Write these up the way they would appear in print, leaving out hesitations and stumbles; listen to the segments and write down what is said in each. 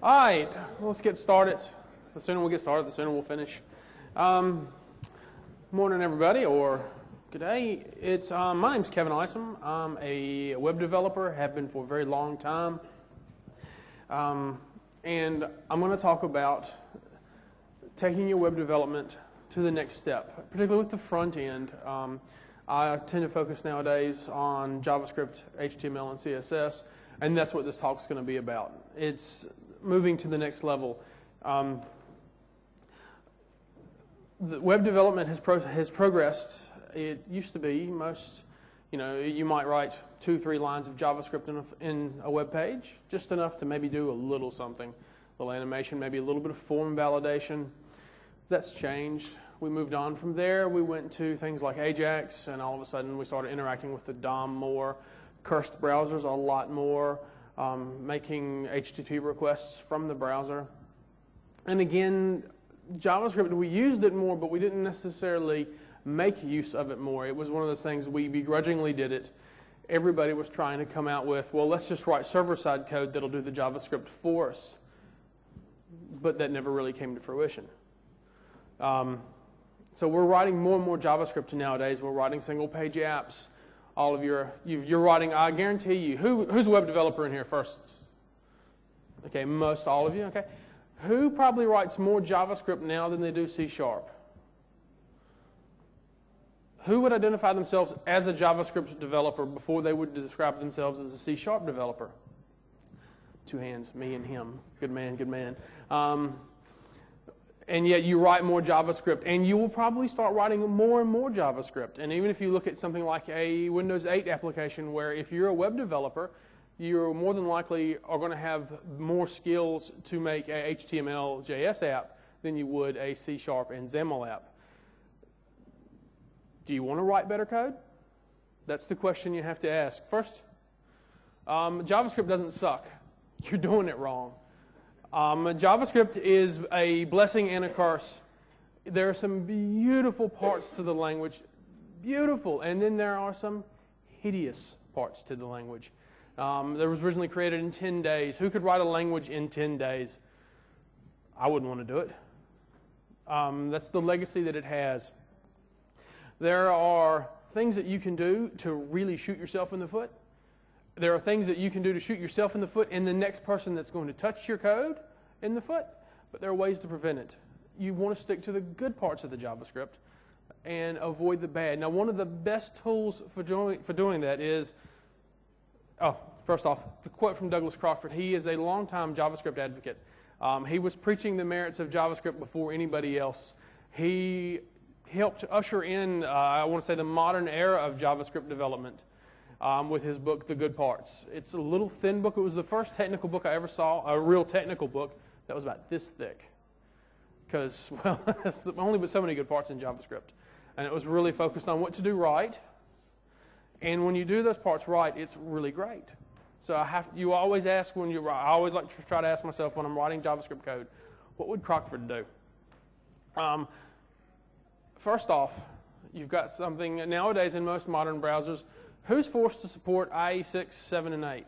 All right, let's get started. The sooner we get started, the sooner we'll finish. Morning, everybody, or good day. My name's Kevin Isom. I'm a web developer, have been for a very long time. And I'm going to talk about taking your web development to the next step, particularly with the front end. I tend to focus nowadays on JavaScript, HTML, and CSS, and that's what this talk's going to be about. It's moving to the next level. The web development has progressed. It used to be you might write 2-3 lines of JavaScript in a web page, just enough to maybe do a little something, a little animation, maybe a little bit of form validation. That's changed. We moved on from there. We went to things like Ajax, and all of a sudden we started interacting with the DOM more, cursed browsers a lot more, making HTTP requests from the browser. And again, JavaScript, we used it more, but we didn't necessarily make use of it more. It was one of those things we begrudgingly did it. Everybody was trying to come out with, well, let's just write server-side code that'll do the JavaScript for us. But that never really came to fruition. So we're writing more and more JavaScript nowadays. We're writing single-page apps. All of you're writing, I guarantee you, who's a web developer in here first? Okay, most all of you, okay. Who probably writes more JavaScript now than they do C#? Who would identify themselves as a JavaScript developer before they would describe themselves as a C# developer? Two hands, me and him. Good man, good man. And yet you write more JavaScript, and you will probably start writing more and more JavaScript. And even if you look at something like a Windows 8 application where if you're a web developer, you more than likely are going to have more skills to make a HTML, JS app than you would a C# and XAML app. Do you want to write better code? That's the question you have to ask. First, JavaScript doesn't suck. You're doing it wrong. JavaScript is a blessing and a curse. There are some beautiful parts to the language, beautiful, and then there are some hideous parts to the language. That was originally created in 10 days. Who could write a language in 10 days? I wouldn't want to do it. That's the legacy that it has. There are things that you can do to really shoot yourself in the foot. There are things that you can do to shoot yourself in the foot and the next person that's going to touch your code in the foot, but there are ways to prevent it. You want to stick to the good parts of the JavaScript and avoid the bad. Now, one of the best tools for doing that is, first off, the quote from Douglas Crockford. He is a longtime JavaScript advocate. He was preaching the merits of JavaScript before anybody else. He helped usher in, I want to say, the modern era of JavaScript development. With his book, The Good Parts. It's a little thin book. It was the first technical book I ever saw, a real technical book, that was about this thick. Because, well, there's only but so many good parts in JavaScript. And it was really focused on what to do right. And when you do those parts right, it's really great. So you always ask when you write, I always like to try to ask myself when I'm writing JavaScript code, what would Crockford do? First off, you've got something, nowadays in most modern browsers, who's forced to support IE 6, 7, and 8?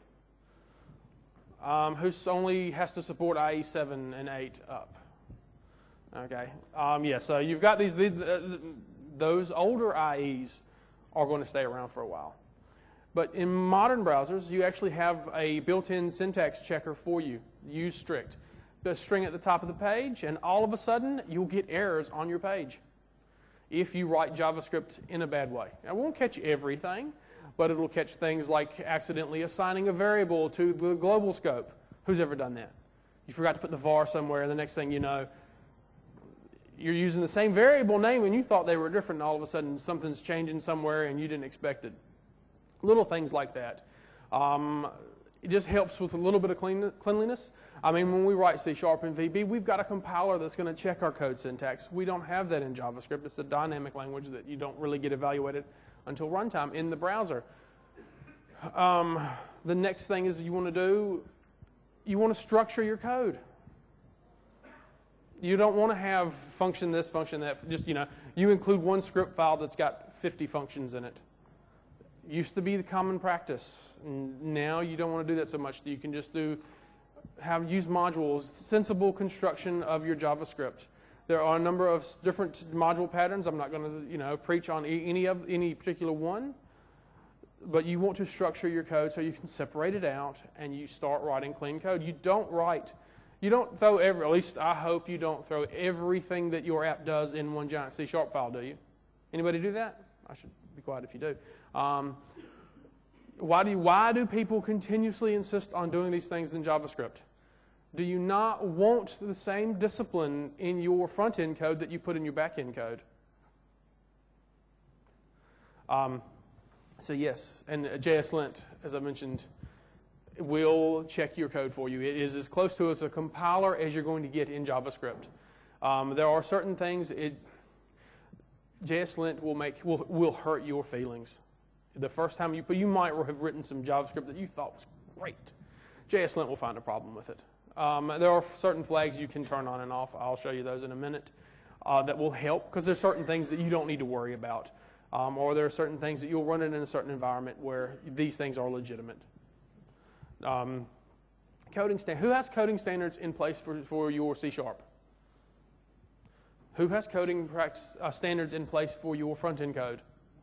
Who only has to support IE 7 and 8 up? Okay. So you've got those older IEs are going to stay around for a while. But in modern browsers, you actually have a built-in syntax checker for you. Use strict. The string at the top of the page, and all of a sudden, you'll get errors on your page if you write JavaScript in a bad way. It won't catch everything, but it'll catch things like accidentally assigning a variable to the global scope. Who's ever done that? You forgot to put the var somewhere, and the next thing you know, you're using the same variable name, and you thought they were different, and all of a sudden something's changing somewhere, and you didn't expect it. Little things like that. It just helps with a little bit of cleanliness. I mean, when we write C# and VB, we've got a compiler that's going to check our code syntax. We don't have that in JavaScript. It's a dynamic language that you don't really get evaluated until runtime in the browser. The next thing is you want to structure your code. You don't want to have function this, function that. Just, you include one script file that's got 50 functions in it. Used to be the common practice. Now you don't want to do that so much. You can just do use modules, sensible construction of your JavaScript. There are a number of different module patterns. I'm not going to preach on any particular one, but you want to structure your code so you can separate it out and you start writing clean code. You don't throw at least I hope you don't throw everything that your app does in one giant C# file, do you? Anybody do that? I should be quiet if you do. Why do people continuously insist on doing these things in JavaScript? Do you not want the same discipline in your front-end code that you put in your back-end code? So yes, and JSLint, as I mentioned, will check your code for you. It is as close to as a compiler as you're going to get in JavaScript. There are certain things JSLint will hurt your feelings. The first time you might have written some JavaScript that you thought was great. JSLint will find a problem with it. There are certain flags you can turn on and off. I'll show you those in a minute that will help, because there's certain things that you don't need to worry about. Or there are certain things that you'll run it in a certain environment where these things are legitimate. Who has coding standards in place for your C#? Who has coding standards in place for your front-end code?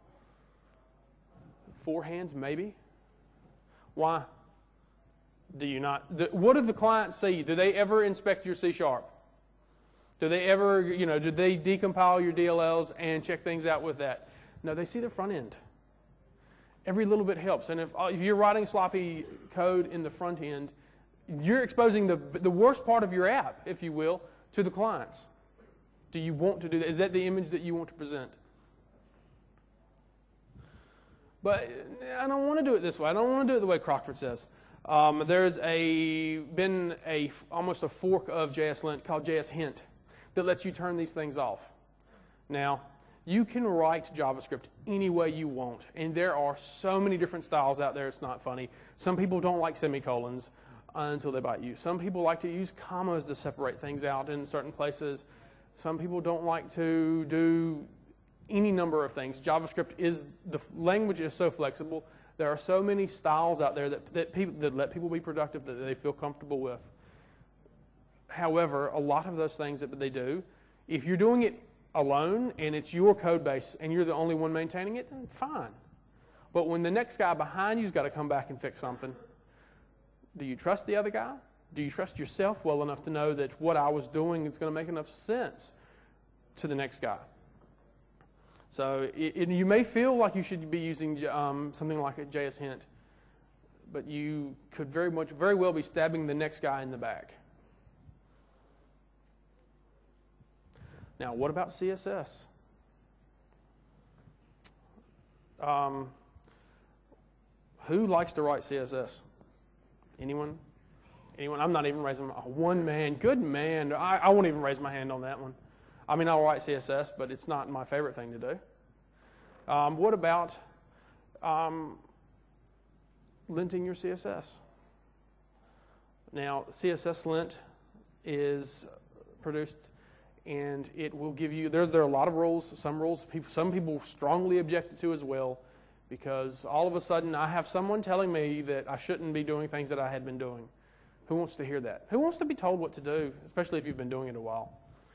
4 hands, maybe? Why? Do you not? What do the clients see? Do they ever inspect your C#? Do they ever, do they decompile your DLLs and check things out with that? No, they see the front end. Every little bit helps. And if you're writing sloppy code in the front end, you're exposing the worst part of your app, if you will, to the clients. Do you want to do that? Is that the image that you want to present? But I don't want to do it this way. I don't want to do it the way Crockford says. There's been almost a fork of JSLint called JSHint that lets you turn these things off. Now, you can write JavaScript any way you want, and there are so many different styles out there, it's not funny. Some people don't like semicolons until they bite you. Some people like to use commas to separate things out in certain places. Some people don't like to do any number of things. The language is so flexible. There are so many styles out there that let people be productive, that they feel comfortable with. However, a lot of those things that they do, if you're doing it alone and it's your code base and you're the only one maintaining it, then fine. But when the next guy behind you's got to come back and fix something, do you trust the other guy? Do you trust yourself well enough to know that what I was doing is going to make enough sense to the next guy? So you may feel like you should be using something like a JSHint, but you could very well be stabbing the next guy in the back. Now, what about CSS? Who likes to write CSS? Anyone? I'm not even raising one man. Good man. I won't even raise my hand on that one. I mean, I'll write CSS, but it's not my favorite thing to do. What about linting your CSS? Now, CSS lint is produced, and it will give you, there are a lot of rules. Some people strongly object to as well, because all of a sudden I have someone telling me that I shouldn't be doing things that I had been doing. Who wants to hear that? Who wants to be told what to do, especially if you've been doing it a while?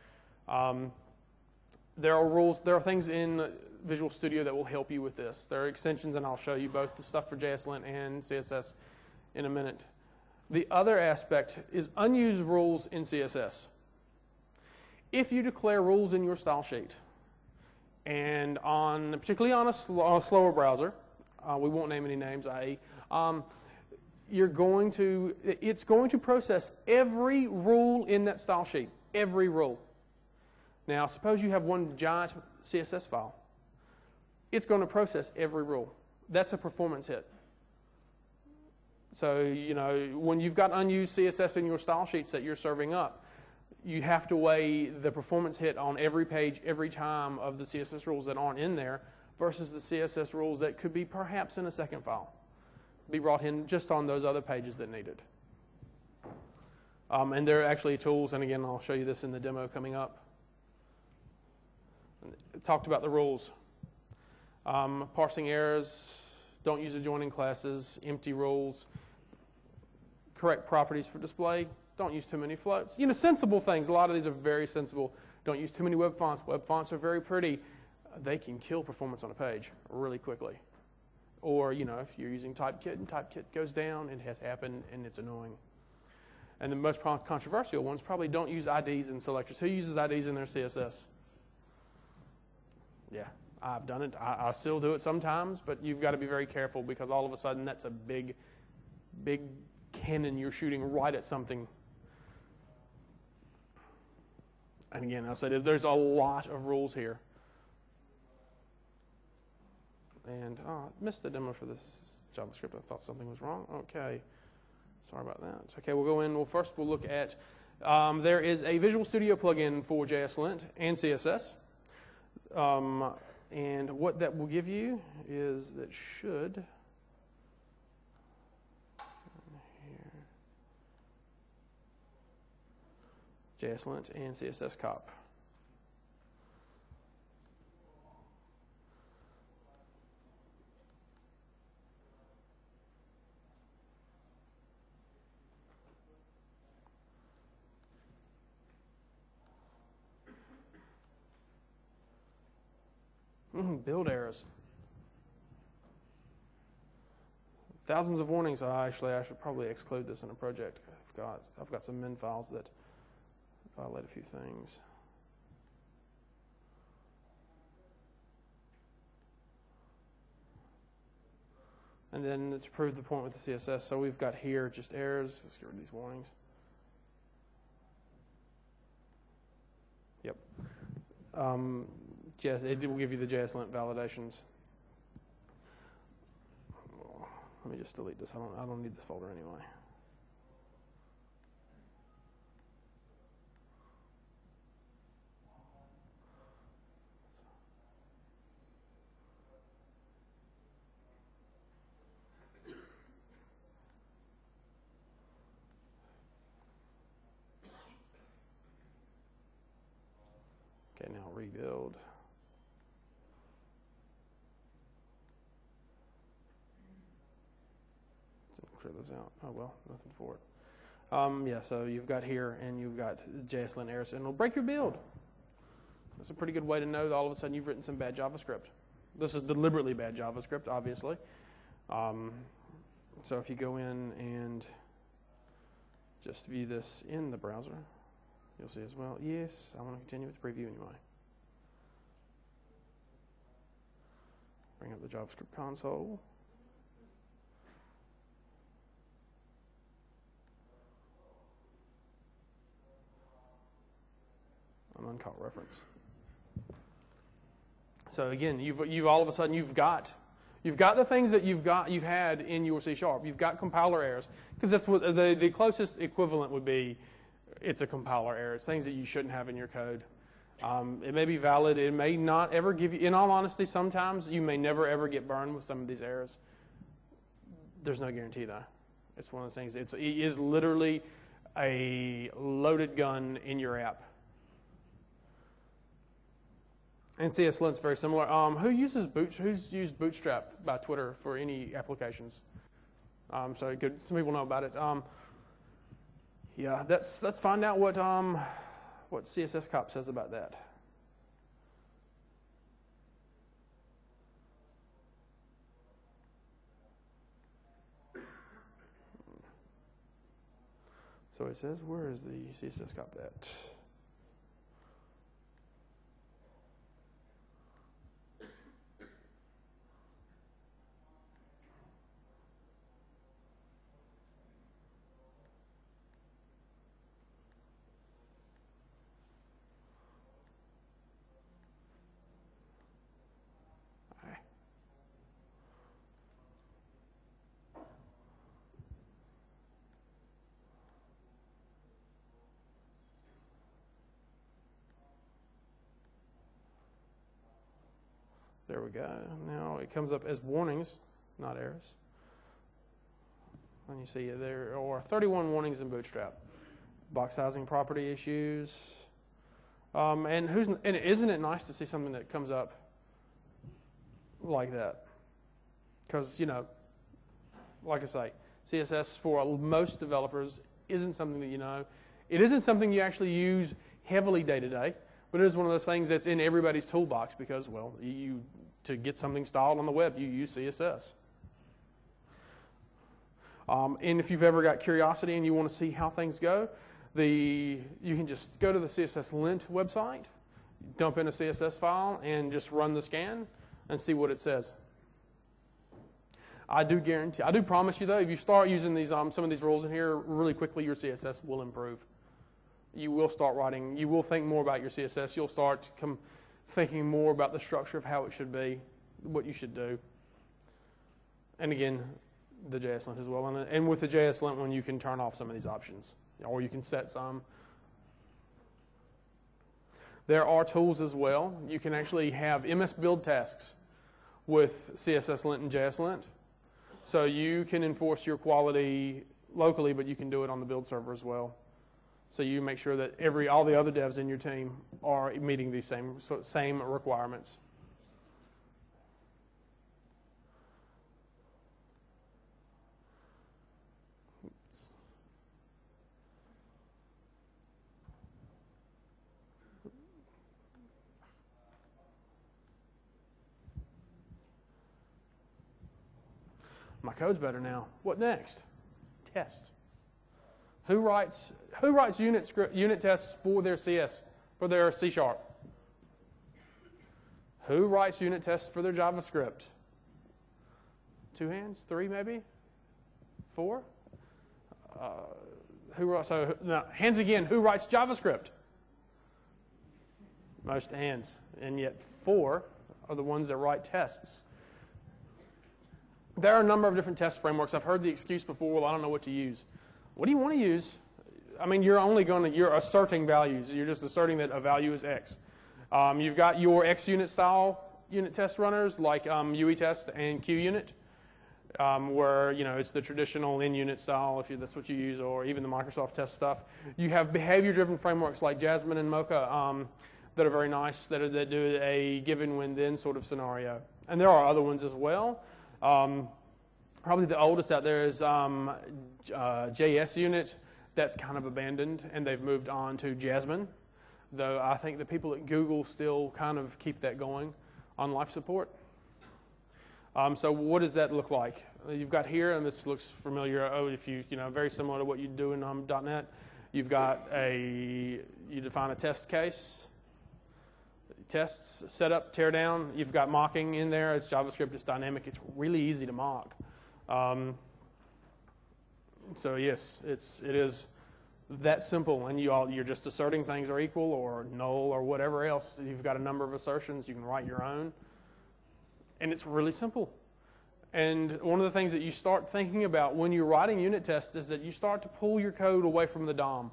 There are rules. There are things in Visual Studio that will help you with this. There are extensions, and I'll show you both the stuff for JSLint and CSS in a minute. The other aspect is unused rules in CSS. If you declare rules in your style sheet, and particularly on a slower browser, we won't name any names, i.e., it's going to process every rule in that style sheet, every rule. Now, suppose you have one giant CSS file. It's going to process every rule. That's a performance hit. So, when you've got unused CSS in your style sheets that you're serving up, you have to weigh the performance hit on every page, every time of the CSS rules that aren't in there versus the CSS rules that could be perhaps in a second file, be brought in just on those other pages that need it. And there are actually tools, and again, I'll show you this in the demo coming up. Talked about the rules. Parsing errors, don't use adjoining classes, empty rules. correct properties for display. Don't use too many floats. Sensible things. A lot of these are very sensible. Don't use too many web fonts. Web fonts are very pretty. They can kill performance on a page really quickly. Or, if you're using Typekit and Typekit goes down, it has happened and it's annoying. And the most controversial ones probably don't use IDs and selectors. Who uses IDs in their CSS? Yeah, I've done it. I still do it sometimes, but you've got to be very careful because all of a sudden that's a big cannon you're shooting right at something. And again, I said there's a lot of rules here. And I missed the demo for this JavaScript. I thought something was wrong. Okay, sorry about that. Okay, we'll go in. Well, first we'll look at, there is a Visual Studio plugin for JSLint and CSS. And what that will give you is that should, JSLint and CSS cop. Build errors. Thousands of warnings. Actually, I should probably exclude this in a project. I've got some min files that violate a few things. And then to prove the point with the CSS, so we've got here just errors. Let's get rid of these warnings. Yep. It will give you the JSLint validations. Let me just delete this. I don't need this folder anyway. Okay, now rebuild. Clear this out. Oh well, nothing for it. Yeah, so you've got here, and you've got JSLint errors, and it'll break your build. That's a pretty good way to know that all of a sudden you've written some bad JavaScript. This is deliberately bad JavaScript, obviously. So if you go in and just view this in the browser, you'll see as well. Yes, I want to continue with the preview anyway. Bring up the JavaScript console. An uncaught reference. So again, you've all of a sudden you've got the things that you've had in your C#. You've got compiler errors because that's what the closest equivalent would be. It's a compiler error. It's things that you shouldn't have in your code. It may be valid. It may not ever give you. In all honesty, sometimes you may never ever get burned with some of these errors. There's no guarantee though. It's one of those things. It is literally a loaded gun in your app. And CSLint's very similar. Who's used Bootstrap by Twitter for any applications? So some people know about it. Yeah, let's find out what CSS Cop says about that. So it says, where is the CSS Cop at? There we go. Now it comes up as warnings, not errors. And you see there are 31 warnings in Bootstrap. Box sizing property issues. And isn't it nice to see something that comes up like that? Because, like I say, CSS for most developers isn't something that you know. It isn't something you actually use heavily day to day, but it is one of those things that's in everybody's toolbox because, well, to get something styled on the web, you use CSS. And if you've ever got curiosity and you want to see how things go, you can just go to the CSS Lint website, dump in a CSS file, and just run the scan and see what it says. I do promise you though, if you start using these some of these rules in here really quickly, your CSS will improve. You will start writing. You will think more about your CSS. You'll start thinking more about the structure of how it should be, what you should do. And again, the JS Lint as well. And with the JS Lint one, you can turn off some of these options, or you can set some. There are tools as well. You can actually have MS Build tasks with CSS Lint and JS Lint. So you can enforce your quality locally, but you can do it on the build server as well. So you make sure that all the other devs in your team are meeting these same requirements. My code's better now. What next? Tests. Who writes unit tests for their for their C#? Who writes unit tests for their JavaScript? 2 hands? 3 maybe? 4? Hands again. Who writes JavaScript? Most hands, and yet 4 are the ones that write tests. There are a number of different test frameworks. I've heard the excuse before, well, I don't know what to use. What do you want to use? I mean, you're asserting values. You're just asserting that a value is X. You've got your XUnit style unit test runners like UETest and QUnit, where it's the traditional in-unit style if that's what you use, or even the Microsoft test stuff. You have behavior-driven frameworks like Jasmine and Mocha that are very nice, that do a given when then sort of scenario. And there are other ones as well. Probably the oldest out there is JSUnit. That's kind of abandoned, and they've moved on to Jasmine, though I think the people at Google still kind of keep that going on life support. So what does that look like? You've got here, and this looks familiar, very similar to what you do in .NET. You've got you define a test case, tests, setup, tear down. You've got mocking in there. It's JavaScript, it's dynamic. It's really easy to mock. So yes, it is that simple, and you're just asserting things are equal or null or whatever else. You've got a number of assertions. You can write your own, and it's really simple. And one of the things that you start thinking about when you're writing unit tests is that you start to pull your code away from the DOM.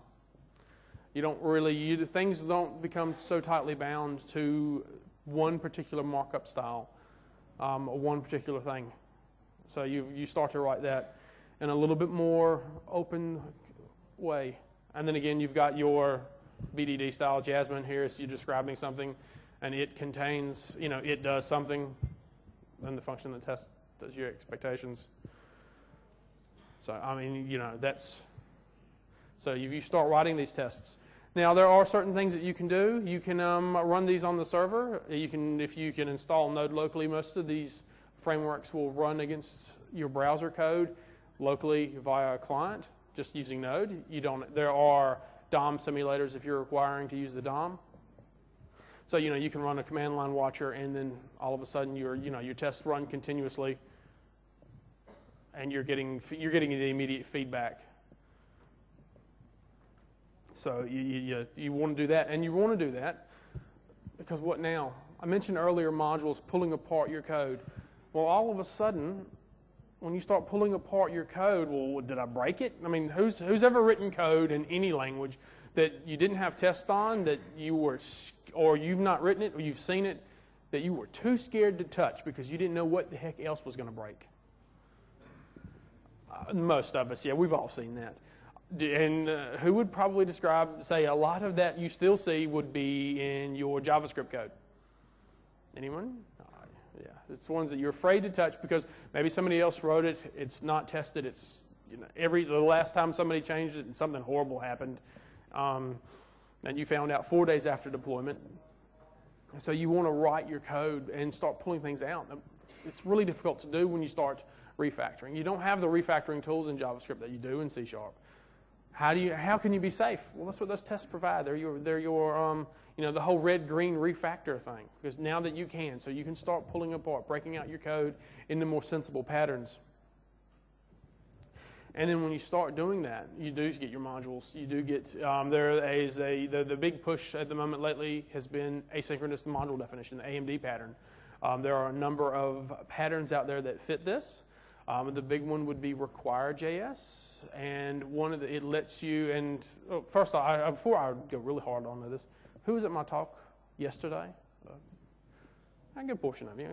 Things don't become so tightly bound to one particular markup style, or one particular thing. So you start to write that in a little bit more open way. And then again, you've got your BDD style Jasmine here. So you're describing something, and it contains, it does something, and the function that tests does your expectations. So I mean, so you start writing these tests. Now there are certain things that you can do. You can run these on the server. If you can install Node locally, most of these frameworks will run against your browser code locally via a client, just using Node. There are DOM simulators if you're requiring to use the DOM. So you can run a command line watcher, and then all of a sudden your tests run continuously, and you're getting the immediate feedback. So you want to do that, and you want to do that because what now? I mentioned earlier modules pulling apart your code. Well, all of a sudden, when you start pulling apart your code, well, did I break it? I mean, who's ever written code in any language that you didn't have tests on, that or you've not written it, or you've seen it, that you were too scared to touch because you didn't know what the heck else was going to break? Most of us, yeah, we've all seen that. And who would probably say a lot of that you still see would be in your JavaScript code? Anyone? Yeah, it's ones that you're afraid to touch because maybe somebody else wrote it, it's not tested, it's the last time somebody changed it and something horrible happened, and you found out 4 days after deployment. So you want to write your code and start pulling things out. It's really difficult to do when you start refactoring. You don't have the refactoring tools in JavaScript that you do in C#. How can you be safe? Well, that's what those tests provide. They're your the whole red-green refactor thing. Because now that you can, so you can start pulling apart, breaking out your code into more sensible patterns. And then when you start doing that, you do get your modules. You do get the big push at the moment lately has been asynchronous module definition, the AMD pattern. There are a number of patterns out there that fit this. The big one would be require.js, and it lets you. And first, before I go really hard onto this, who was at my talk yesterday? A good portion of you.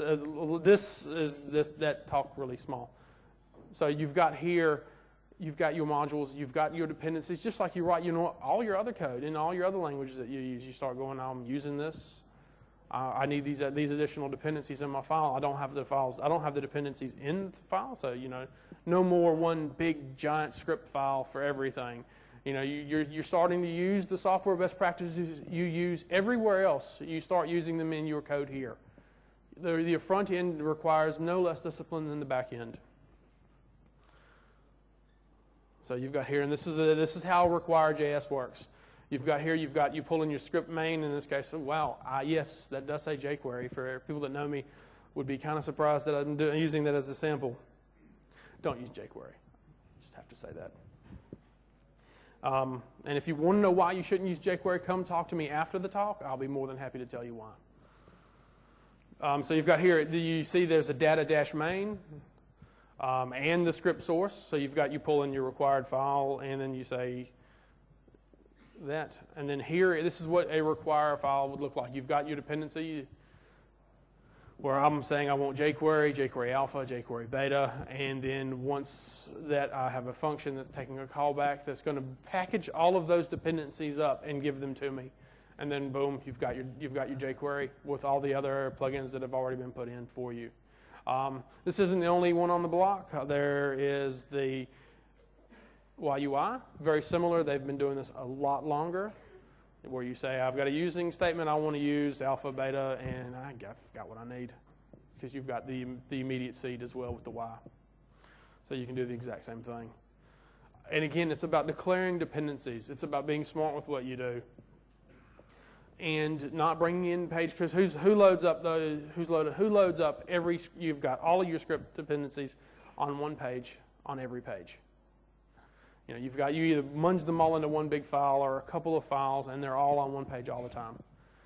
That talk really small. So you've got here, you've got your modules, you've got your dependencies, just like you write, all your other code in all your other languages that you use. You start going, I'm using this. I need these additional dependencies in my file. I don't have the dependencies in the file, so no more one big giant script file for everything. You're starting to use the software best practices you use everywhere else. You start using them in your code here. The front end requires no less discipline than the back end. So you've got here, and this is how require.js works. You've got here, you pull in your script main in this case. So wow, yes, that does say jQuery. For people that know me, would be kind of surprised that I'm using that as a sample. Don't use jQuery. Just have to say that. And if you want to know why you shouldn't use jQuery, come talk to me after the talk. I'll be more than happy to tell you why. So you've got here, you see there's a data-main and the script source. So you pull in your required file, and then you say that. And then here, this is what a require file would look like. You've got your dependency where I'm saying I want jQuery, jQuery alpha, jQuery beta, and then once that I have a function that's taking a callback that's going to package all of those dependencies up and give them to me. And then boom, you've got your jQuery with all the other plugins that have already been put in for you. This isn't the only one on the block. There is the YUI, very similar. They've been doing this a lot longer, where you say, I've got a using statement, I want to use alpha, beta, and I got what I need, because you've got the immediate seed as well with the Y. So you can do the exact same thing. And again, it's about declaring dependencies. It's about being smart with what you do. And not bringing in page, because who loads up you've got all of your script dependencies on one page, on every page. You either munge them all into one big file or a couple of files, and they're all on one page all the time.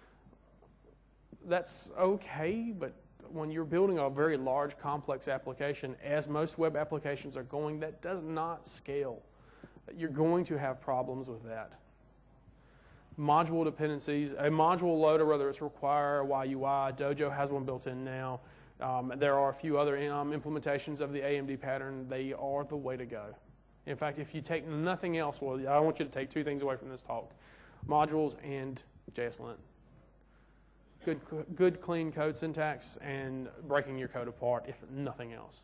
That's okay, but when you're building a very large, complex application, as most web applications are going, that does not scale. You're going to have problems with that. Module dependencies, a module loader, whether it's Require, YUI, Dojo has one built in now. There are a few other implementations of the AMD pattern. They are the way to go. In fact, if you take nothing else, well, I want you to take two things away from this talk: modules and JSLint. Good, clean code syntax and breaking your code apart, if nothing else.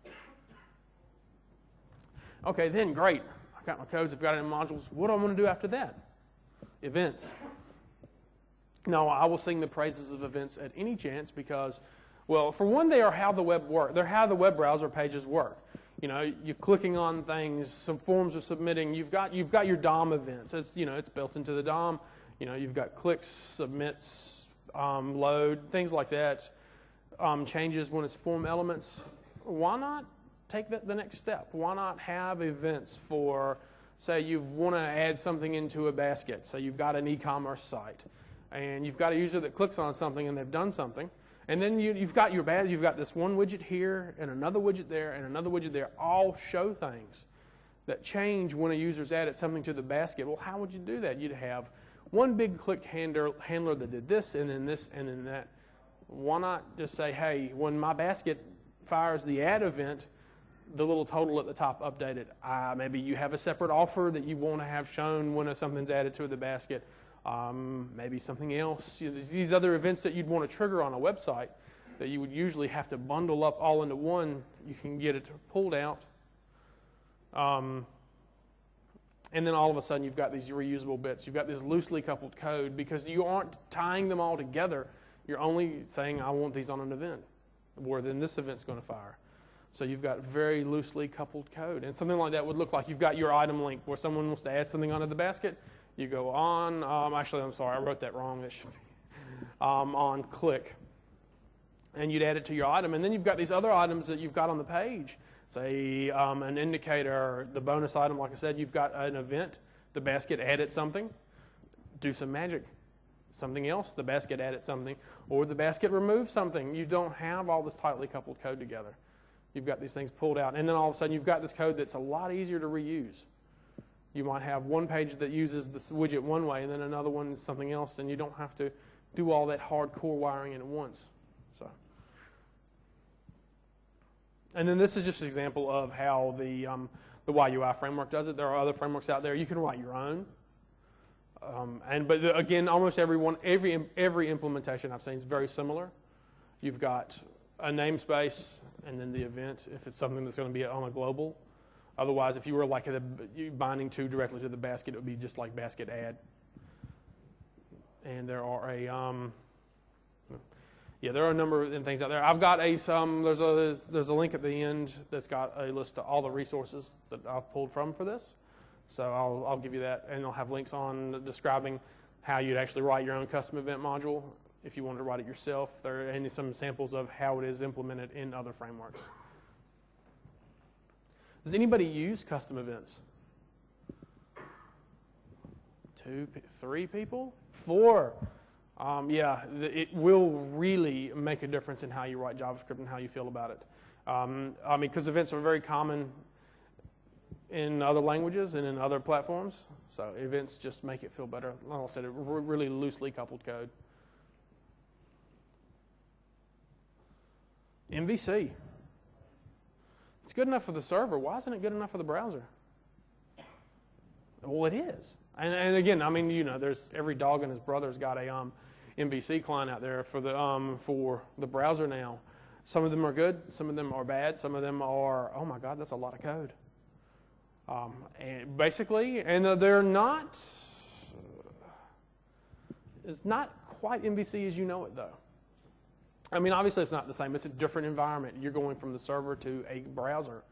Okay, then great. I've got my codes, I've got it in modules. What do I want to do after that? Events. Now, I will sing the praises of events at any chance because, well, for one, they are how the web works. They're how the web browser pages work. You're clicking on things, some forms are submitting. You've got your DOM events. It's built into the DOM. You've got clicks, submits, load, things like that. Changes when it's form elements. Why not take the next step? Why not have events for, say, you want to add something into a basket. So you've got an e-commerce site, and you've got a user that clicks on something and they've done something. And then you've got this one widget here and another widget there and another widget there, all show things that change when a user's added something to the basket. Well, how would you do that? You'd have one big click handler that did this and then that. Why not just say, hey, when my basket fires the add event, the little total at the top updated. Maybe you have a separate offer that you want to have shown when something's added to the basket. Maybe something else. These other events that you'd want to trigger on a website that you would usually have to bundle up all into one, you can get it pulled out And then all of a sudden you've got these reusable bits. You've got this loosely coupled code because you aren't tying them all together. You're only saying, I want these on an event, where then this event's going to fire. So you've got very loosely coupled code. And something like that would look like you've got your item link where someone wants to add something onto the basket. You go on, actually, I'm sorry, I wrote that wrong. It should be on click. And you'd add it to your item. And then you've got these other items that you've got on the page. Say an indicator, the bonus item, like I said, you've got an event, the basket added something, do some magic. Something else, the basket added something, or the basket removed something. You don't have all this tightly coupled code together. You've got these things pulled out, and then all of a sudden you've got this code that's a lot easier to reuse. You might have one page that uses this widget one way, and then another one is something else, and you don't have to do all that hardcore wiring in at once. And then this is just an example of how the YUI framework does it. There are other frameworks out there. You can write your own. But again, almost every implementation I've seen is very similar. You've got a namespace and then the event if it's something that's going to be on a global. Otherwise, if you were like binding directly to the basket, it would be just like basket add. And there are there are a number of things out there. I've got there's a link at the end that's got a list of all the resources that I've pulled from for this. So I'll give you that, and I'll have links on describing how you'd actually write your own custom event module if you wanted to write it yourself. There are some samples of how it is implemented in other frameworks. Does anybody use custom events? 2, 3 people? 4. It will really make a difference in how you write JavaScript and how you feel about it. Because events are very common in other languages and in other platforms. So events just make it feel better. Like I said, really loosely coupled code. MVC. It's good enough for the server. Why isn't it good enough for the browser? Well, it is. And again, there's every dog and his brother's got a MVC client out there for the browser now. Some of them are good. Some of them are bad. Some of them are, oh my God, that's a lot of code. And they're not. It's not quite MVC as you know it, though. Obviously it's not the same. It's a different environment. You're going from the server to a browser.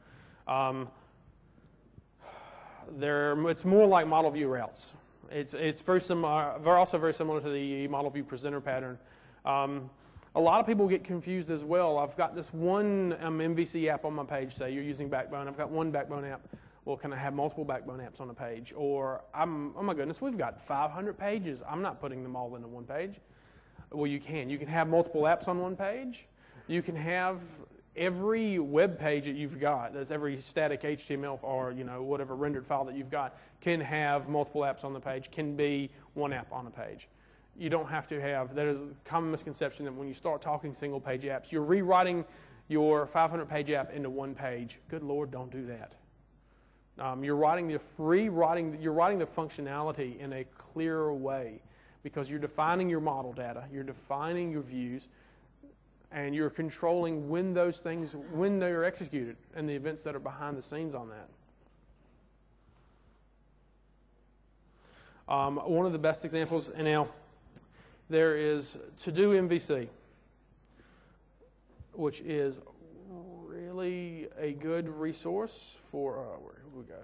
It's more like model view routes. It's very similar. They're also very similar to the model view presenter pattern. A lot of people get confused as well. I've got this one MVC app on my page. Say you're using Backbone. I've got one Backbone app. Well, can I have multiple Backbone apps on a page? Or oh my goodness, we've got 500 pages. I'm not putting them all into one page. Well, you can. You can have multiple apps on one page. You can have every web page that you've got, that's every static HTML or whatever rendered file that you've got, can have multiple apps on the page, can be one app on a page. You don't have to have, that is a common misconception that when you start talking single page apps, you're rewriting your 500-page app into one page. Good Lord, don't do that. You're writing the functionality in a clearer way because you're defining your model data, you're defining your views, and you're controlling when they're executed and the events that are behind the scenes on that. One of the best examples, and now there is To-Do MVC, which is really a good resource for, where we go?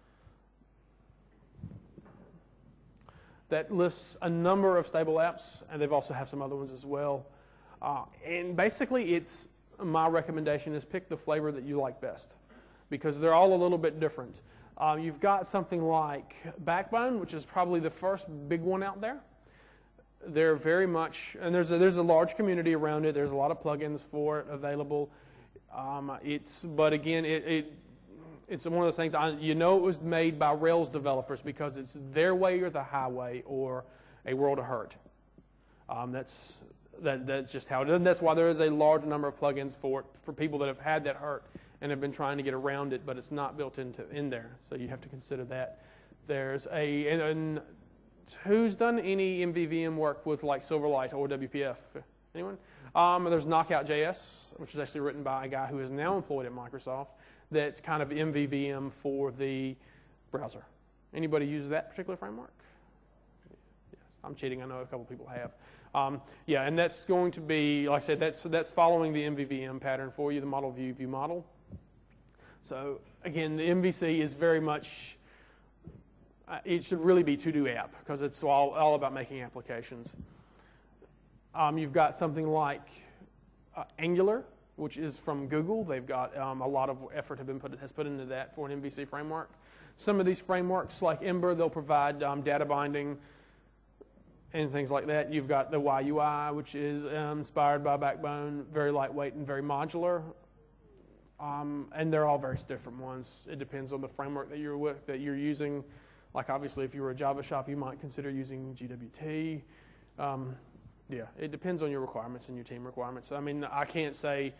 That lists a number of stable apps, and they've also have some other ones as well. And basically, my recommendation is pick the flavor that you like best because they're all a little bit different. You've got something like Backbone, which is probably the first big one out there. They're very much, and there's a large community around it. There's a lot of plugins for it available. But again, it's one of those things. It was made by Rails developers because it's their way or the highway or a world of hurt. That's just how it is. And that's why there is a large number of plugins for people that have had that hurt and have been trying to get around it, but it's not built in there. So you have to consider that. There's and who's done any MVVM work with like Silverlight or WPF? Anyone? There's Knockout.js, which is actually written by a guy who is now employed at Microsoft. that's kind of MVVM for the browser. Anybody use that particular framework? Yes, I'm cheating. I know a couple people have. Yeah, and that's going to be, like I said, that's following the MVVM pattern for you, the model view model. So again, the MVC is very much, it should really be to-do app because it's all about making applications. You've got something like Angular, which is from Google. They've got a lot of effort has put into that for an MVC framework. Some of these frameworks, like Ember, they'll provide data binding and things like that. You've got the YUI, which is inspired by Backbone, very lightweight and very modular. And they're all very different ones. It depends on the framework that you're using. Like obviously, if you were a Java shop, you might consider using GWT. Yeah, it depends on your requirements and your team requirements. I mean, I can't say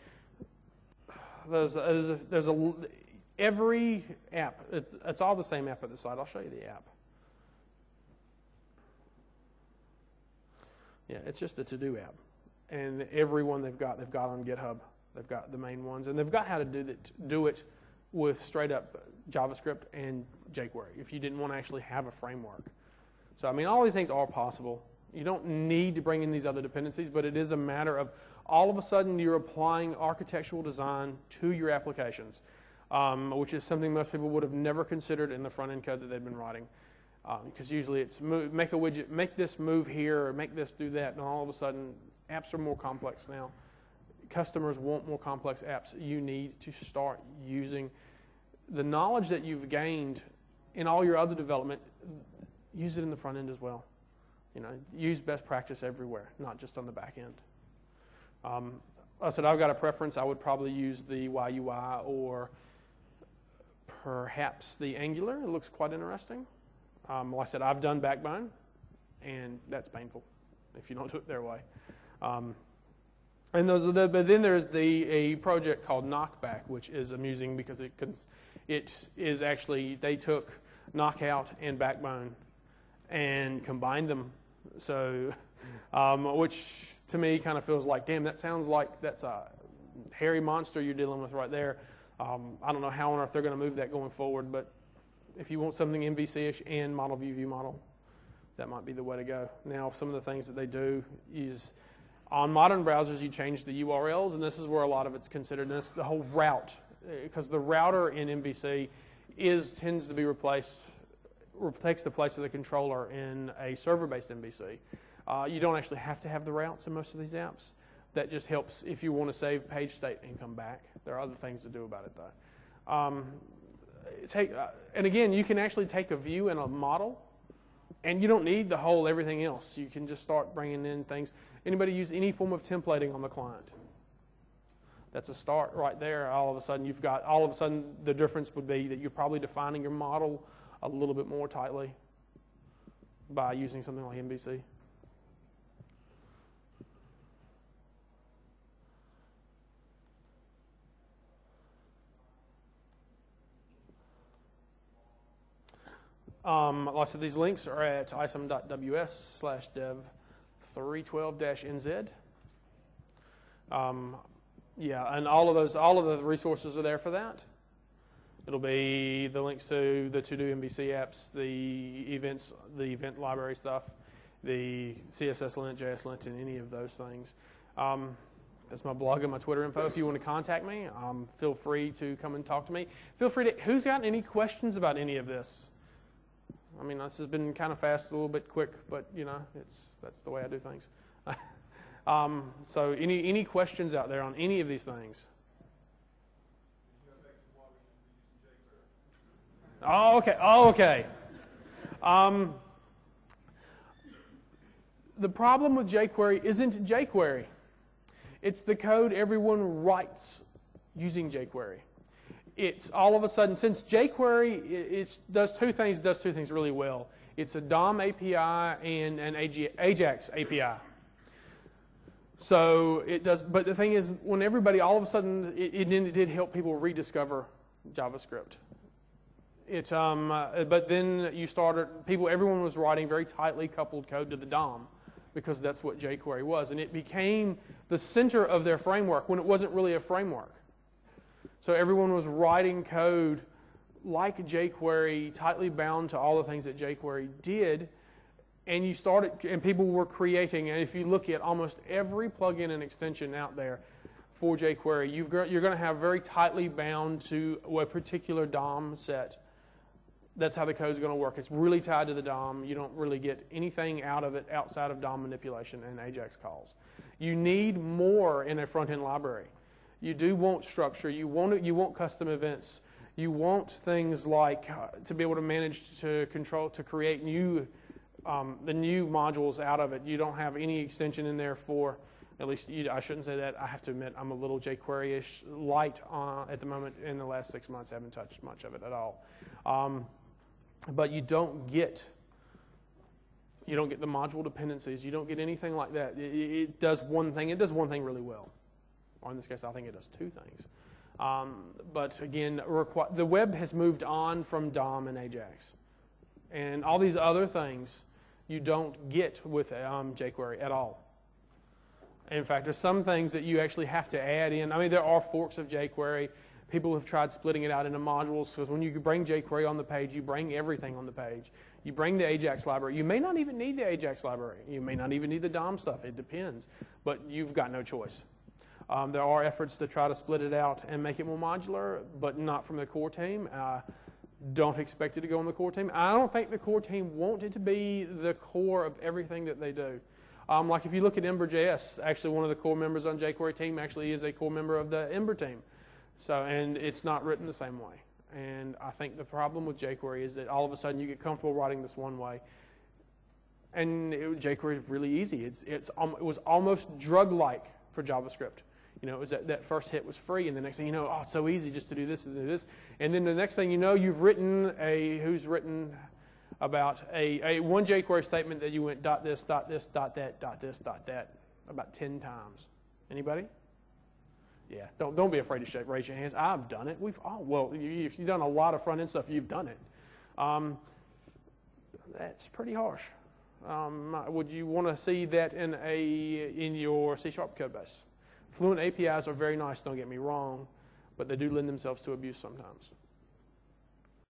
every app. It's all the same app at the site. I'll show you the app. Yeah, it's just a to-do app, and every one they've got on GitHub. They've got the main ones, and they've got how to do it with straight up JavaScript and jQuery if you didn't want to actually have a framework. So I mean, all these things are possible. You don't need to bring in these other dependencies, but it is a matter of all of a sudden you're applying architectural design to your applications, which is something most people would have never considered in the front-end code that they've been writing. Because usually it's make a widget, make this move here, or make this do that, and all of a sudden apps are more complex now. Customers want more complex apps. You need to start using the knowledge that you've gained in all your other development, use it in the front end as well. You know, use best practice everywhere, not just on the back end. I said I've got a preference. I would probably use the YUI or perhaps the Angular. It looks quite interesting. Like I said, I've done Backbone, and that's painful if you don't do it their way. And but then there's a project called Knockback, which is amusing because it is actually, they took Knockout and Backbone and combined them. So, which to me kind of feels like, damn, that sounds like that's a hairy monster you're dealing with right there. I don't know how on earth they're going to move that going forward, but if you want something MVC-ish and model view model, that might be the way to go. Now, some of the things that they do is on modern browsers, you change the URLs, and this is where a lot of it's considered. And that's the whole route, because the router in MVC tends to be takes the place of the controller in a server-based MVC. You don't actually have to have the routes in most of these apps. That just helps if you want to save page state and come back. There are other things to do about it, though. And again, you can actually take a view and a model, and you don't need the whole everything else. You can just start bringing in things. Anybody use any form of templating on the client? That's a start right there. All of a sudden the difference would be that you're probably defining your model a little bit more tightly by using something like MVC. Like I said, these links are at isom.ws/dev312-nz. Yeah, and all of the resources are there for that. It'll be the links to the to-do MVC apps, the event library stuff, the CSS lint, JS lint, and any of those things. That's my blog and my Twitter info. If you want to contact me, feel free to come and talk to me. Feel free to. Who's got any questions about any of this? I mean, this has been kind of fast, a little bit quick, but you know, that's the way I do things. So, any questions out there on any of these things? Oh, okay. Oh, okay. The problem with jQuery isn't jQuery. It's the code everyone writes using jQuery. It's all of a sudden, since jQuery does two things really well. It's a DOM API and an AJAX API. So it does, but the thing is, when everybody, all of a sudden, it did help people rediscover JavaScript. But then everyone was writing very tightly coupled code to the DOM because that's what jQuery was. And it became the center of their framework when it wasn't really a framework. So everyone was writing code like jQuery, tightly bound to all the things that jQuery did, and people were creating, and if you look at almost every plugin and extension out there for jQuery, you're going to have very tightly bound to a particular DOM set. That's how the code's going to work. It's really tied to the DOM. You don't really get anything out of it outside of DOM manipulation and AJAX calls. You need more in a front-end library. You do want structure. You want custom events. You want things like to be able to manage, to control, to create the new modules out of it. You don't have any extension in there for, at least I shouldn't say that. I have to admit I'm a little jQuery-ish light at the moment. In the last 6 months, I haven't touched much of it at all. But you don't get the module dependencies. You don't get anything like that. It does one thing. It does one thing really well. Or in this case, I think it does two things. But again, the web has moved on from DOM and AJAX. And all these other things you don't get with jQuery at all. In fact, there's some things that you actually have to add in. I mean, there are forks of jQuery. People have tried splitting it out into modules, because when you bring jQuery on the page, you bring everything on the page. You bring the AJAX library. You may not even need the AJAX library. You may not even need the DOM stuff. It depends. But you've got no choice. There are efforts to try to split it out and make it more modular, but not from the core team. Don't expect it to go on the core team. I don't think the core team want it to be the core of everything that they do. Like if you look at Ember.js, actually one of the core members on jQuery team actually is a core member of the Ember team. So, and it's not written the same way. And I think the problem with jQuery is that all of a sudden you get comfortable writing this one way. And jQuery is really easy. It was almost drug-like for JavaScript. You know, it was that first hit was free, and the next thing you know, oh, it's so easy just to do this and do this. And then the next thing you know, you've written about a one jQuery statement that you went .this, .this, .that, .this, .that about 10 times. Anybody? Yeah, don't be afraid to raise your hands. I've done it. If you've done a lot of front end stuff, you've done it. That's pretty harsh. Would you want to see that in your C# code base? Fluent APIs are very nice, don't get me wrong, but they do lend themselves to abuse sometimes.